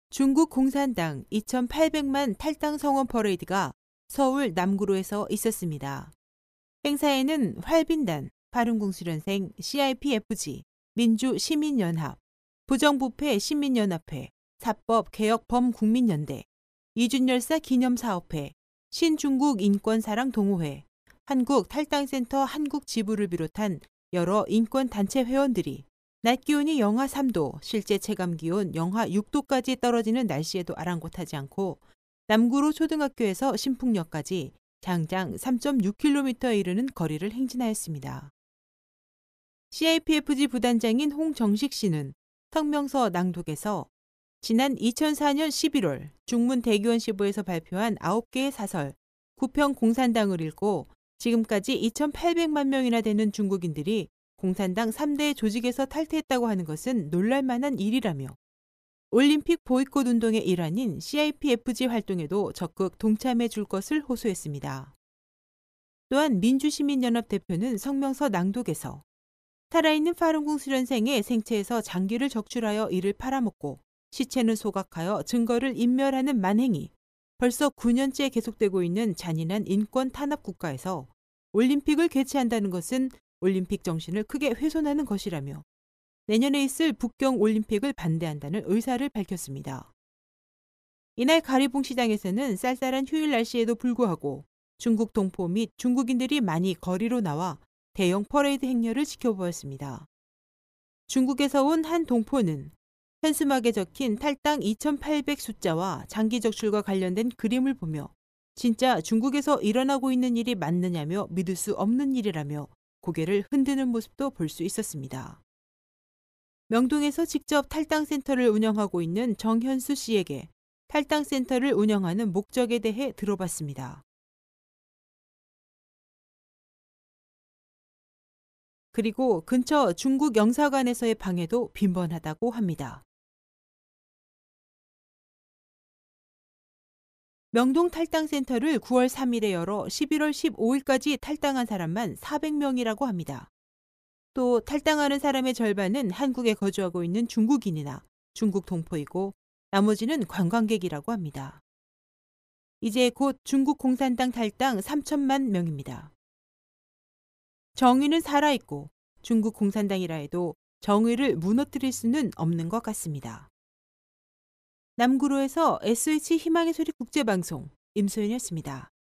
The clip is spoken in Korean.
중국 공산당 2,800만 탈당 성원 퍼레이드가 서울 남구로에서 있었습니다. 행사에는 활빈단, 파룬궁수련생, CIPFG, 민주시민연합, 부정부패 시민연합회, 사법개혁범국민연대, 이준열사 기념사업회, 신중국 인권사랑 동호회, 한국탈당센터 한국지부를 비롯한 여러 인권단체 회원들이 낮 기온이 영하 3도, 실제 체감 기온 영하 6도까지 떨어지는 날씨에도 아랑곳하지 않고 남구로 초등학교에서 신풍역까지 장장 3.6km에 이르는 거리를 행진하였습니다. CIPFG 부단장인 홍정식 씨는 성명서 낭독에서 지난 2004년 11월 중문대교원시보에서 발표한 9개의 사설, 구평 공산당을 읽고 지금까지 2,800만 명이나 되는 중국인들이 공산당 3대 조직에서 탈퇴했다고 하는 것은 놀랄만한 일이라며 올림픽 보이콧 운동의 일환인 CIPFG 활동에도 적극 동참해 줄 것을 호소했습니다. 또한 민주시민연합 대표는 성명서 낭독에서 살아있는 파룬궁 수련생의 생체에서 장기를 적출하여 이를 팔아먹고 시체는 소각하여 증거를 인멸하는 만행이 벌써 9년째 계속되고 있는 잔인한 인권 탄압 국가에서 올림픽을 개최한다는 것은 올림픽 정신을 크게 훼손하는 것이라며 내년에 있을 북경 올림픽을 반대한다는 의사를 밝혔습니다. 이날 가리봉 시장에서는 쌀쌀한 휴일 날씨에도 불구하고 중국 동포 및 중국인들이 많이 거리로 나와 대형 퍼레이드 행렬을 지켜보았습니다. 중국에서 온 한 동포는 현수막에 적힌 탈당 2,800 숫자와 장기 적출과 관련된 그림을 보며 진짜 중국에서 일어나고 있는 일이 맞느냐며 믿을 수 없는 일이라며 고개를 흔드는 모습도 볼 수 있었습니다. 명동에서 직접 탈당센터를 운영하고 있는 정현수 씨에게 탈당센터를 운영하는 목적에 대해 들어봤습니다. 그리고 근처 중국 영사관에서의 방해도 빈번하다고 합니다. 명동 탈당센터를 9월 3일에 열어 11월 15일까지 탈당한 사람만 400명이라고 합니다. 또 탈당하는 사람의 절반은 한국에 거주하고 있는 중국인이나 중국 동포이고 나머지는 관광객이라고 합니다. 이제 곧 중국 공산당 탈당 3천만 명입니다. 정의는 살아있고 중국 공산당이라 해도 정의를 무너뜨릴 수는 없는 것 같습니다. 남구로에서 SH 희망의 소리 국제방송 임소연이었습니다.